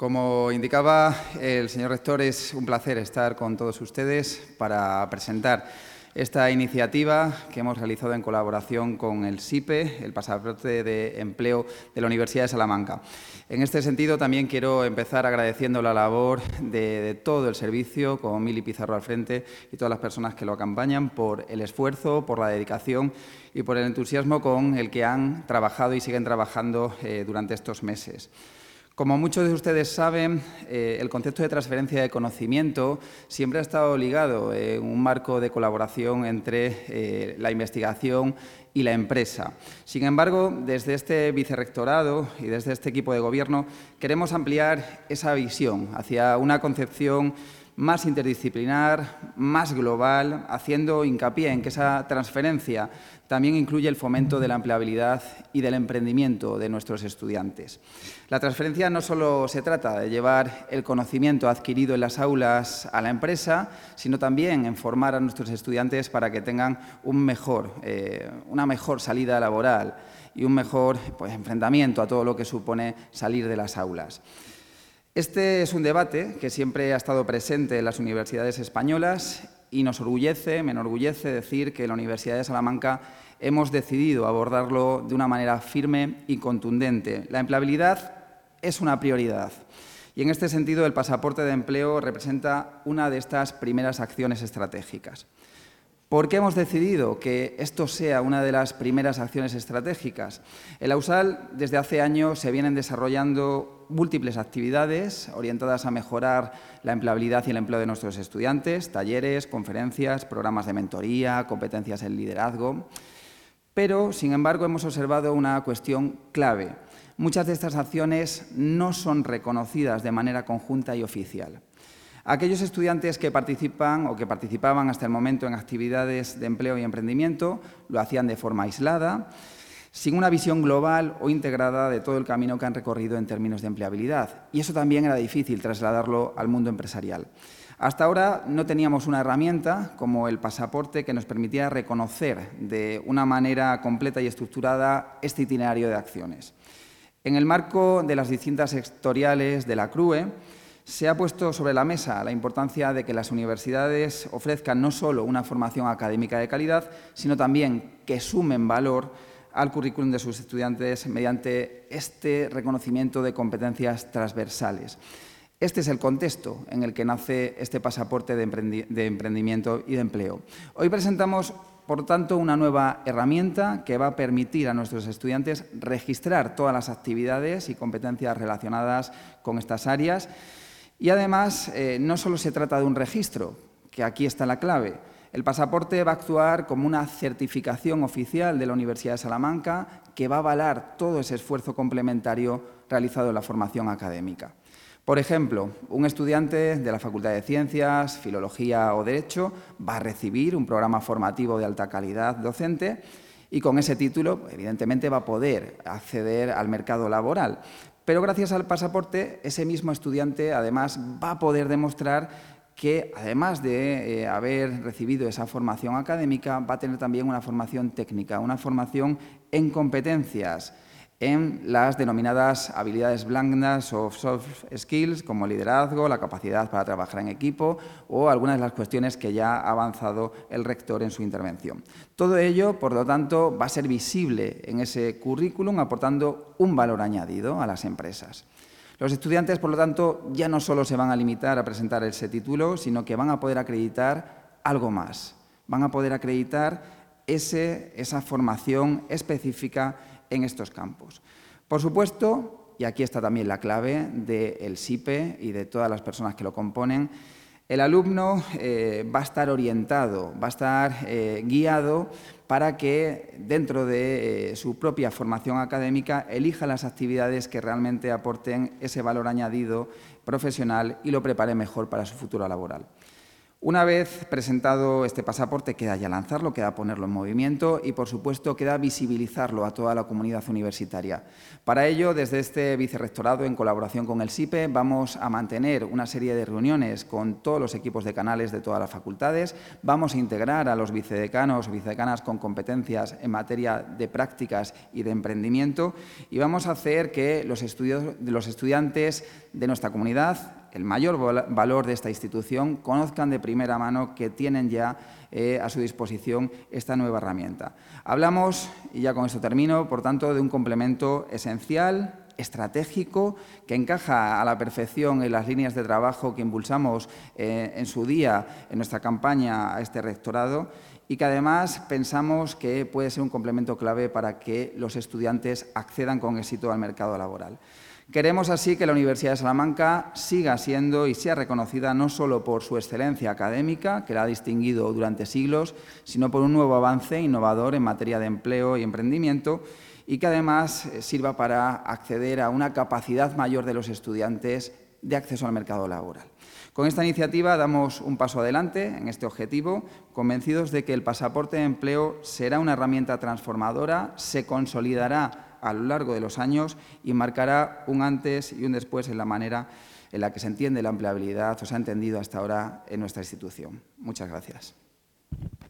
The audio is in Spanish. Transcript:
Como indicaba el señor rector, es un placer estar con todos ustedes para presentar esta iniciativa que hemos realizado en colaboración con el SIPE, el Pasaporte de Empleo de la Universidad de Salamanca. En este sentido, también quiero empezar agradeciendo la labor de todo el servicio, con Mili Pizarro al frente y todas las personas que lo acompañan, por el esfuerzo, por la dedicación y por el entusiasmo con el que han trabajado y siguen trabajando durante estos meses. Como muchos de ustedes saben, el concepto de transferencia de conocimiento siempre ha estado ligado en un marco de colaboración entre la investigación y la empresa. Sin embargo, desde este vicerrectorado y desde este equipo de gobierno queremos ampliar esa visión hacia una concepción más interdisciplinar, más global, haciendo hincapié en que esa transferencia también incluye el fomento de la empleabilidad y del emprendimiento de nuestros estudiantes. La transferencia no solo se trata de llevar el conocimiento adquirido en las aulas a la empresa, sino también en formar a nuestros estudiantes para que tengan una mejor salida laboral y un mejor enfrentamiento a todo lo que supone salir de las aulas. Este es un debate que siempre ha estado presente en las universidades españolas y me enorgullece decir que en la Universidad de Salamanca hemos decidido abordarlo de una manera firme y contundente. La empleabilidad es una prioridad y en este sentido el pasaporte de empleo representa una de estas primeras acciones estratégicas. ¿Por qué hemos decidido que esto sea una de las primeras acciones estratégicas? En la USAL, desde hace años, se vienen desarrollando múltiples actividades orientadas a mejorar la empleabilidad y el empleo de nuestros estudiantes, talleres, conferencias, programas de mentoría, competencias en liderazgo. Pero, sin embargo, hemos observado una cuestión clave. Muchas de estas acciones no son reconocidas de manera conjunta y oficial. Aquellos estudiantes que participan o que participaban hasta el momento en actividades de empleo y emprendimiento lo hacían de forma aislada, sin una visión global o integrada de todo el camino que han recorrido en términos de empleabilidad. Y eso también era difícil trasladarlo al mundo empresarial. Hasta ahora no teníamos una herramienta como el pasaporte que nos permitiera reconocer de una manera completa y estructurada este itinerario de acciones. En el marco de las distintas sectoriales de la CRUE, se ha puesto sobre la mesa la importancia de que las universidades ofrezcan no solo una formación académica de calidad, sino también que sumen valor al currículum de sus estudiantes mediante este reconocimiento de competencias transversales. Este es el contexto en el que nace este pasaporte de emprendimiento y de empleo. Hoy presentamos, por tanto, una nueva herramienta que va a permitir a nuestros estudiantes registrar todas las actividades y competencias relacionadas con estas áreas. Y además, no solo se trata de un registro, que aquí está la clave. El pasaporte va a actuar como una certificación oficial de la Universidad de Salamanca que va a avalar todo ese esfuerzo complementario realizado en la formación académica. Por ejemplo, un estudiante de la Facultad de Ciencias, Filología o Derecho va a recibir un programa formativo de alta calidad docente y con ese título, evidentemente, va a poder acceder al mercado laboral. Pero gracias al pasaporte, ese mismo estudiante, además, va a poder demostrar que, además de haber recibido esa formación académica, va a tener también una formación técnica, una formación en competencias, en las denominadas habilidades blandas o soft skills, como liderazgo, la capacidad para trabajar en equipo o algunas de las cuestiones que ya ha avanzado el rector en su intervención. Todo ello, por lo tanto, va a ser visible en ese currículum, aportando un valor añadido a las empresas. Los estudiantes, por lo tanto, ya no solo se van a limitar a presentar ese título, sino que van a poder acreditar algo más. Van a poder acreditar esa formación específica en estos campos. Por supuesto, y aquí está también la clave del SIPE y de todas las personas que lo componen, el alumno va a estar orientado, va a estar guiado para que dentro de su propia formación académica elija las actividades que realmente aporten ese valor añadido profesional y lo prepare mejor para su futuro laboral. Una vez presentado este pasaporte, queda ya lanzarlo, queda ponerlo en movimiento y, por supuesto, queda visibilizarlo a toda la comunidad universitaria. Para ello, desde este vicerrectorado, en colaboración con el SIPE, vamos a mantener una serie de reuniones con todos los equipos decanales de todas las facultades, vamos a integrar a los vicedecanos o vicedecanas con competencias en materia de prácticas y de emprendimiento y vamos a hacer que los estudiantes de nuestra comunidad, el mayor valor de esta institución, conozcan de primera mano que tienen ya a su disposición esta nueva herramienta. Hablamos, y ya con esto termino, por tanto, de un complemento esencial, estratégico, que encaja a la perfección en las líneas de trabajo que impulsamos en su día en nuestra campaña a este rectorado y que además pensamos que puede ser un complemento clave para que los estudiantes accedan con éxito al mercado laboral. Queremos así que la Universidad de Salamanca siga siendo y sea reconocida no solo por su excelencia académica, que la ha distinguido durante siglos, sino por un nuevo avance innovador en materia de empleo y emprendimiento y que además sirva para acceder a una capacidad mayor de los estudiantes de acceso al mercado laboral. Con esta iniciativa damos un paso adelante en este objetivo, convencidos de que el pasaporte de empleo será una herramienta transformadora, se consolidará a lo largo de los años y marcará un antes y un después en la manera en la que se entiende la empleabilidad o se ha entendido hasta ahora en nuestra institución. Muchas gracias.